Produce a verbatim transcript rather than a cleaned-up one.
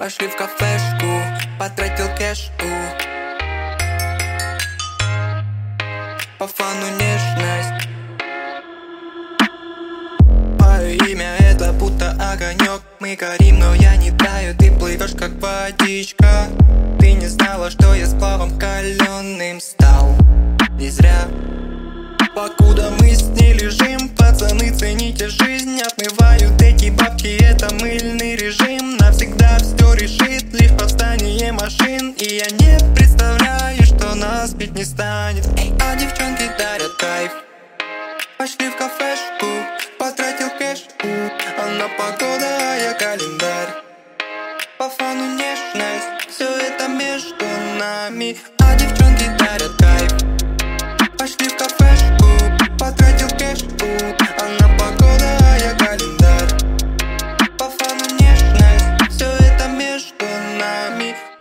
Пошли в кафешку, потратил кэш, у. По фану нежность. Мое имя это будто огонек. Мы горим, но я не таю. Ты плывешь как водичка. Ты не знала, что я сплавом каленым стал. Не зря. Покуда мы с ней лежим, пацаны, цените жизнь. Отмывают эти бабки, это мыльный режим. Навсегда все решит лишь восстание машин. И я не представляю, что нас ведь не станет. А девчонки дарят кайф. Пошли в кафешку, потратил кэш, а на погоду